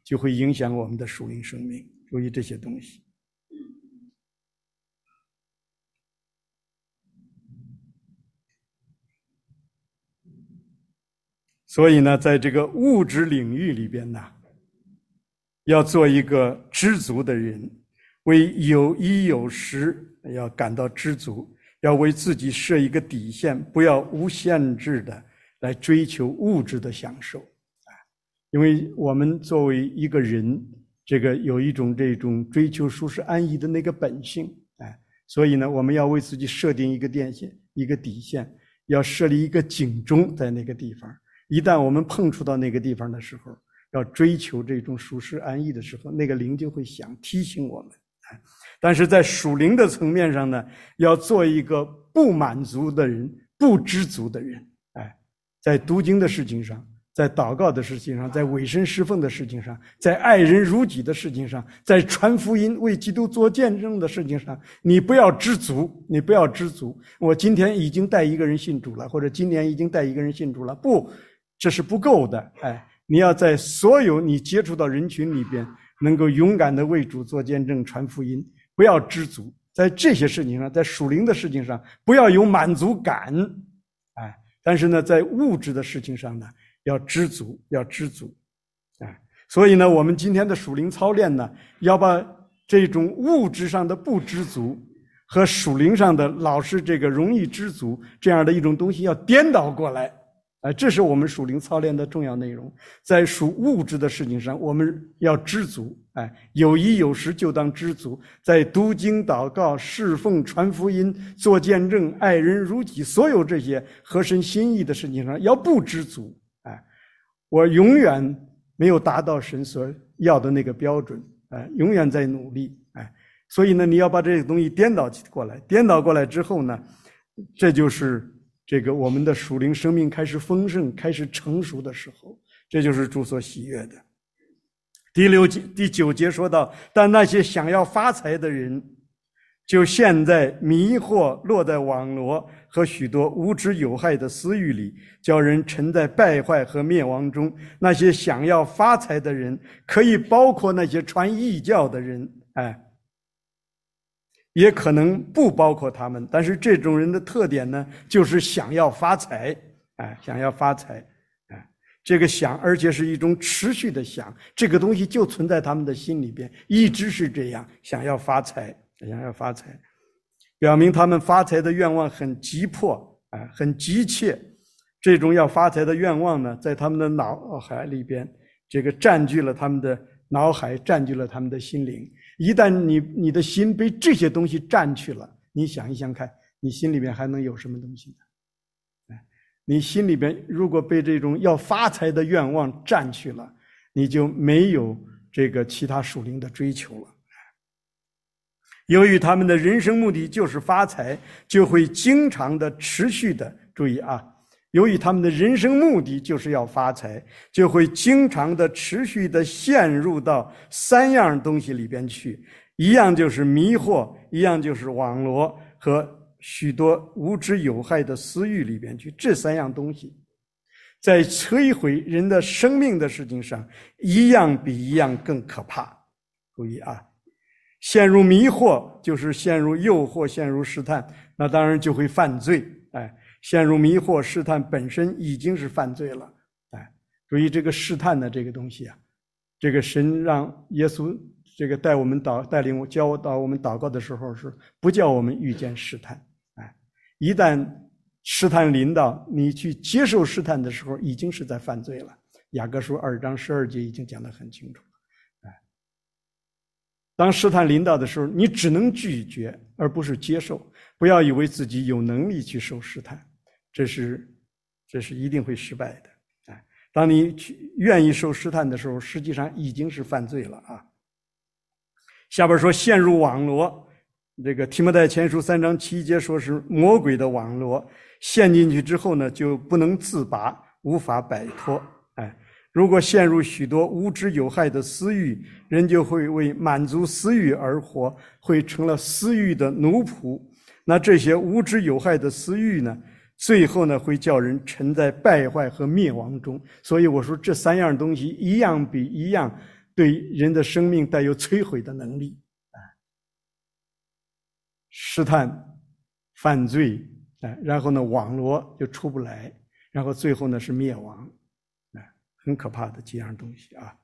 就会影响我们的属灵生命。注意这些东西。所以呢，在这个物质领域里边呢，要做一个知足的人，为有衣有食要感到知足，要为自己设一个底线，不要无限制的来追求物质的享受啊！因为我们作为一个人，这个有一种这种追求舒适安逸的那个本性啊，所以呢，我们要为自己设定一个电线，一个底线，要设立一个警钟在那个地方。一旦我们碰触到那个地方的时候，要追求这种舒适安逸的时候，那个灵就会响，提醒我们。但是在属灵的层面上呢，要做一个不满足的人，不知足的人。哎，在读经的事情上，在祷告的事情上，在委身侍奉的事情上，在爱人如己的事情上，在传福音为基督做见证的事情上，你不要知足，你不要知足。我今天已经带一个人信主了，或者今年已经带一个人信主了，不，这是不够的。哎，你要在所有你接触到人群里边，能够勇敢的为主做见证、传福音，不要知足。在这些事情上，在属灵的事情上，不要有满足感。哎，但是呢，在物质的事情上呢，要知足，要知足。哎，所以呢，我们今天的属灵操练呢，要把这种物质上的不知足和属灵上的老是这个容易知足这样的一种东西要颠倒过来。哎，这是我们属灵操练的重要内容。在属物质的事情上，我们要知足。哎，有衣有食就当知足。在读经、祷告、侍奉、传福音、做见证、爱人如己，所有这些合神心意的事情上，要不知足。哎，我永远没有达到神所要的那个标准。哎，永远在努力。哎，所以呢，你要把这个东西颠倒过来。颠倒过来之后呢，这就是这个我们的属灵生命开始丰盛、开始成熟的时候，这就是主所喜悦的。第六节、第九节说到，但那些想要发财的人，就陷在迷惑、落在网罗和许多无知有害的私欲里，叫人沉在败坏和灭亡中。那些想要发财的人，可以包括那些传异教的人，哎，也可能不包括他们，但是这种人的特点呢，就是想要发财，哎，想要发财，哎，这个想，而且是一种持续的想，这个东西就存在他们的心里边，一直是这样，想要发财，想要发财，表明他们发财的愿望很急迫，哎，很急切。这种要发财的愿望呢，在他们的脑海里边，这个占据了他们的脑海，占据了他们的心灵。一旦你你的心被这些东西占去了，你想一想看，你心里边还能有什么东西呢？你心里边如果被这种要发财的愿望占去了，你就没有这个其他属灵的追求了。由于他们的人生目的就是发财，就会经常的持续的，注意啊，由于他们的人生目的就是要发财，就会经常的持续的陷入到三样东西里边去，一样就是迷惑，一样就是网罗和许多无知有害的私欲里边去。这三样东西在摧毁人的生命的事情上，一样比一样更可怕。注意啊，陷入迷惑就是陷入诱惑，陷入试探，那当然就会犯罪。哎，陷入迷惑试探本身已经是犯罪了。哎，注意这个试探的这个东西啊，这个神让耶稣这个带我们祷带领我教导我们祷告的时候，是不叫我们遇见试探。哎，一旦试探临到你去接受试探的时候，已经是在犯罪了。雅各书二章十二节已经讲得很清楚。哎，当试探临到的时候，你只能拒绝，而不是接受。不要以为自己有能力去受试探，这是这是一定会失败的。哎，当你去愿意受试探的时候，实际上已经是犯罪了啊。下边说陷入网罗，这个提摩太前书三章七节说是魔鬼的网罗，陷进去之后呢，就不能自拔，无法摆脱。哎，如果陷入许多无知有害的私欲，人就会为满足私欲而活，会成了私欲的奴仆。那这些无知有害的私欲呢，最后呢会叫人沉在败坏和灭亡中。所以我说这三样东西一样比一样对人的生命带有摧毁的能力，啊，试探、犯罪，啊，然后呢，网罗就出不来，然后最后呢是灭亡，啊，很可怕的几样东西啊。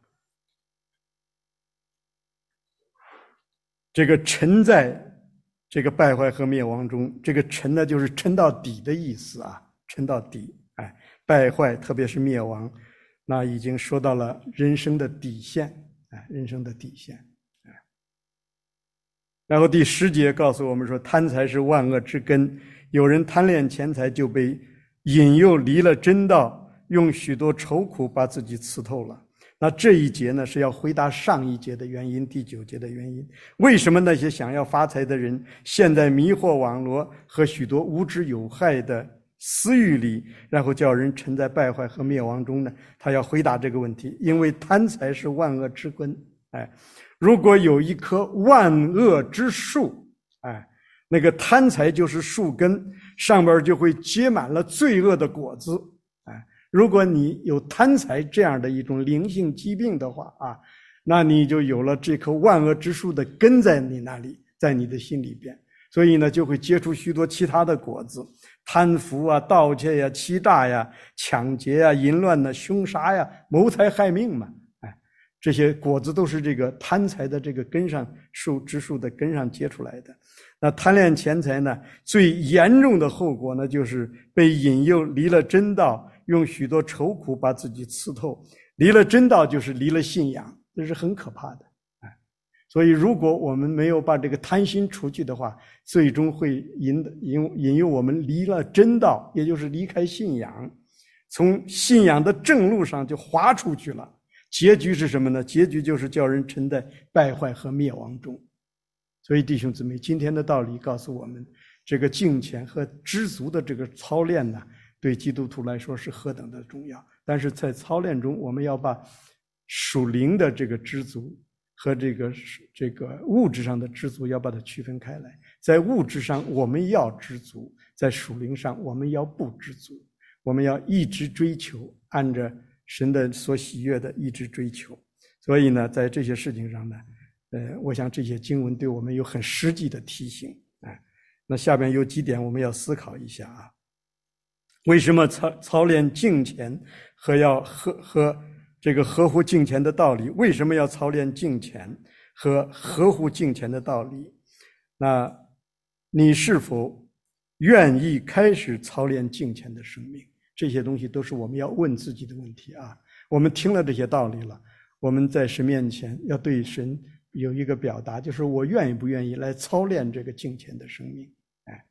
这个沉在这个败坏和灭亡中，这个沉呢就是沉到底的意思啊，沉到底，哎，败坏特别是灭亡，那已经说到了人生的底线，哎，人生的底线，哎。然后第十节告诉我们说，贪财是万恶之根，有人贪恋钱财，就被引诱离了真道，用许多愁苦把自己刺透了。那这一节呢是要回答上一节的原因，第九节的原因。为什么那些想要发财的人陷在迷惑网罗和许多无知有害的私欲里，然后叫人沉在败坏和灭亡中呢？他要回答这个问题，因为贪财是万恶之根。哎，如果有一棵万恶之树，哎，那个贪财就是树根，上边就会结满了罪恶的果子。如果你有贪财这样的一种灵性疾病的话啊，那你就有了这棵万恶之树的根在你那里，在你的心里边，所以呢就会结出许多其他的果子，贪腐啊、盗窃呀、欺诈呀、抢劫呀、淫乱呐、凶杀呀、谋财害命嘛，哎，这些果子都是这个贪财的这个根上树之树的根上结出来的。那贪恋钱财呢，最严重的后果呢，就是被引诱离了真道，用许多愁苦把自己刺透。离了真道就是离了信仰，这是很可怕的。哎，所以如果我们没有把这个贪心除去的话，最终会引引引诱我们离了真道，也就是离开信仰，从信仰的正路上就滑出去了。结局是什么呢？结局就是叫人沉在败坏和灭亡中。所以弟兄姊妹，今天的道理告诉我们，这个敬虔和知足的这个操练呢，对基督徒来说是何等的重要。但是在操练中，我们要把属灵的这个知足和这个这个物质上的知足要把它区分开来。在物质上我们要知足，在属灵上我们要不知足，我们要一直追求，按着神的所喜悦的一直追求。所以呢，在这些事情上呢，呃，我想这些经文对我们有很实际的提醒。哎，那下边有几点我们要思考一下啊。为什么操操练敬虔和要和和这个合乎敬虔的道理？为什么要操练敬虔和合乎敬虔的道理？那你是否愿意开始操练敬虔的生命？这些东西都是我们要问自己的问题啊。我们听了这些道理了，我们在神面前要对神有一个表达，就是我愿意不愿意来操练这个敬虔的生命。哎，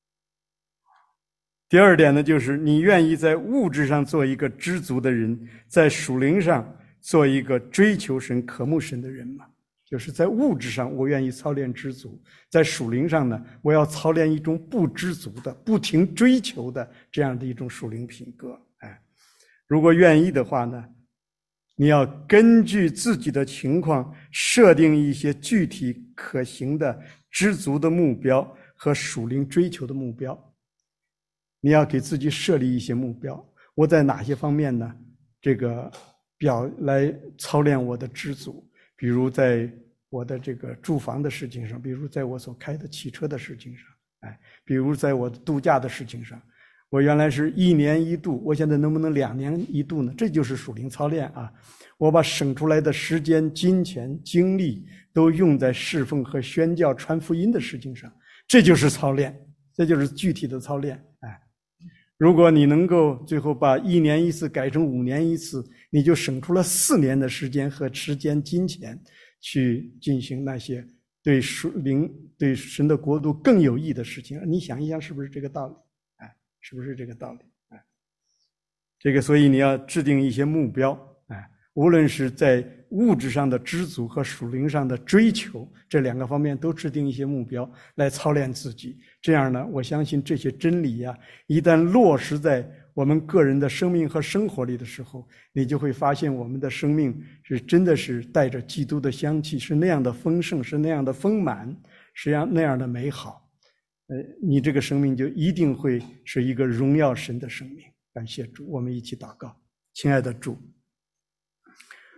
第二点呢，就是你愿意在物质上做一个知足的人，在属灵上做一个追求神、渴慕神的人吗？就是在物质上我愿意操练知足，在属灵上呢，我要操练一种不知足的、不停追求的这样的一种属灵品格。哎，如果愿意的话呢，你要根据自己的情况设定一些具体可行的知足的目标和属灵追求的目标。你要给自己设立一些目标，我在哪些方面呢？这个表来操练我的知足，比如在我的这个住房的事情上，比如在我所开的汽车的事情上，哎，比如在我度假的事情上。我原来是一年一度，我现在能不能两年一度呢？这就是属灵操练啊！我把省出来的时间、金钱、精力都用在侍奉和宣教、传福音的事情上，这就是操练，这就是具体的操练。哎，如果你能够最后把一年一次改成五年一次，你就省出了四年的时间和时间、金钱去进行那些对属灵、对神的国度更有益的事情。你想一想，是不是这个道理？是不是这个道理？哎，这个所以你要制定一些目标，哎，无论是在物质上的知足和属灵上的追求，这两个方面都制定一些目标来操练自己。这样呢，我相信这些真理呀，一旦落实在我们个人的生命和生活里的时候，你就会发现我们的生命是真的是带着基督的香气，是那样的丰盛，是那样的丰满，实际上那样的美好。呃，你这个生命就一定会是一个荣耀神的生命。感谢主，我们一起祷告。亲爱的主，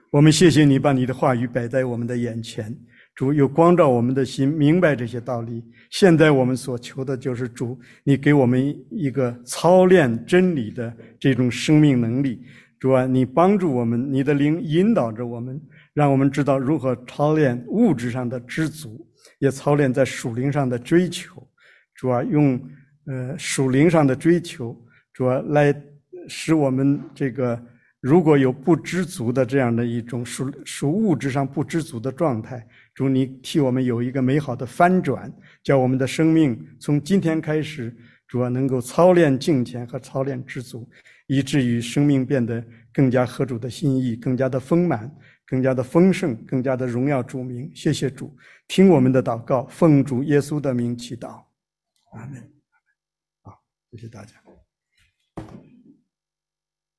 我们谢谢你把你的话语摆在我们的眼前，主又光照我们的心，明白这些道理。现在我们所求的就是主，你给我们一个操练真理的这种生命能力。主啊，你帮助我们，你的灵引导着我们，让我们知道如何操练物质上的知足，也操练在属灵上的追求。主啊，用呃属灵上的追求，主啊，来使我们这个如果有不知足的这样的一种属属物质上不知足的状态，主你替我们有一个美好的翻转，叫我们的生命从今天开始，主啊能够操练敬虔和操练知足，以至于生命变得更加合主的心意，更加的丰满，更加的丰盛，更加的荣耀主名。谢谢主，听我们的祷告，奉主耶稣的名祈祷，阿们。好，谢谢大家。